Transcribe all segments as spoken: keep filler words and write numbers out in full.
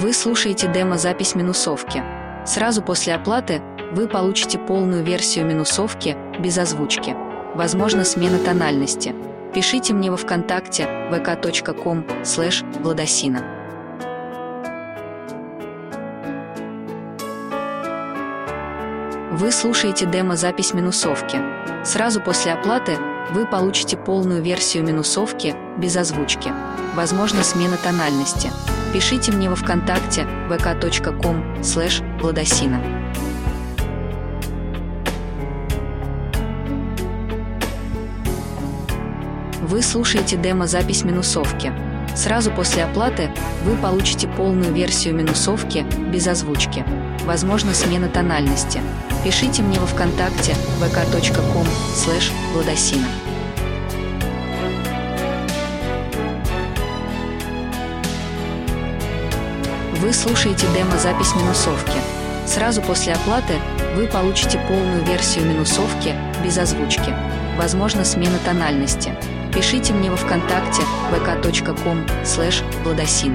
Вы слушаете демо-запись минусовки. Сразу после оплаты вы получите полную версию минусовки без озвучки. Возможно, смена тональности. Пишите мне во ВКонтакте вэ ка точка ком слэш владосина. Вы слушаете демо-запись минусовки. Сразу после оплаты вы получите полную версию минусовки без озвучки. Возможно, смена тональности. Пишите мне во ВКонтакте вэ ка точка ком слэш владосина. Вы слушаете демо-запись минусовки. Сразу после оплаты вы получите полную версию минусовки без озвучки. Возможно, смена тональности. Пишите мне во ВКонтакте вэ ка точка ком слэш владосина. Вы слушаете демо-запись минусовки. Сразу после оплаты вы получите полную версию минусовки без озвучки. Возможно, смена тональности. Пишите мне во ВКонтакте вэ ка точка ком слэш владосина.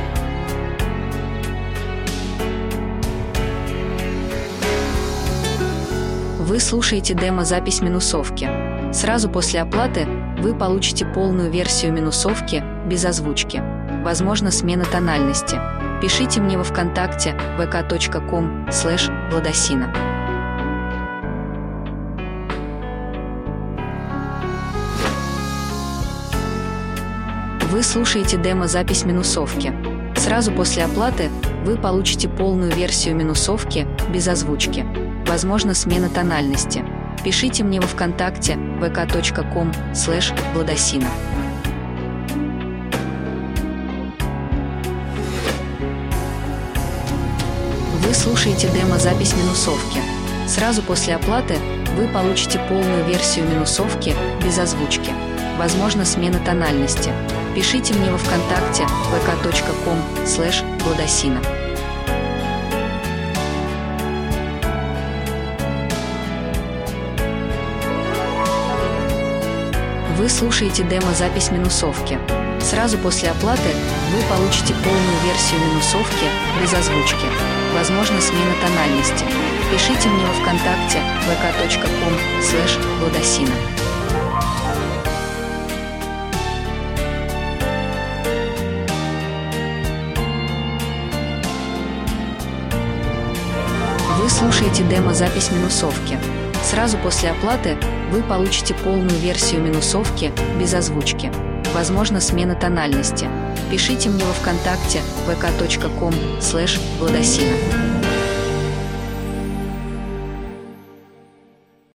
Вы слушаете демо-запись минусовки. Сразу после оплаты вы получите полную версию минусовки без озвучки. Возможно, смена тональности. Пишите мне во ВКонтакте вэ ка точка ком слэш владосина. Вы слушаете демо-запись минусовки. Сразу после оплаты вы получите полную версию минусовки без озвучки. Возможно, смена тональности. Пишите мне во ВКонтакте вэ ка точка ком слэш владосина. Вы слушаете демо-запись минусовки. Сразу после оплаты вы получите полную версию минусовки без озвучки. Возможно, смена тональности. Пишите мне во ВКонтакте вэ ка точка ком слэш владосина. Вы слушаете демо-запись минусовки. Сразу после оплаты вы получите полную версию минусовки без озвучки. Возможно, смена тональности. Пишите мне во ВКонтакте вэ ка точка ком слэш владосина. Вы слушаете демо-запись минусовки. Сразу после оплаты вы получите полную версию минусовки без озвучки. Возможно, смена тональности. Пишите мне во ВКонтакте вэ ка точка ком слэш владосина.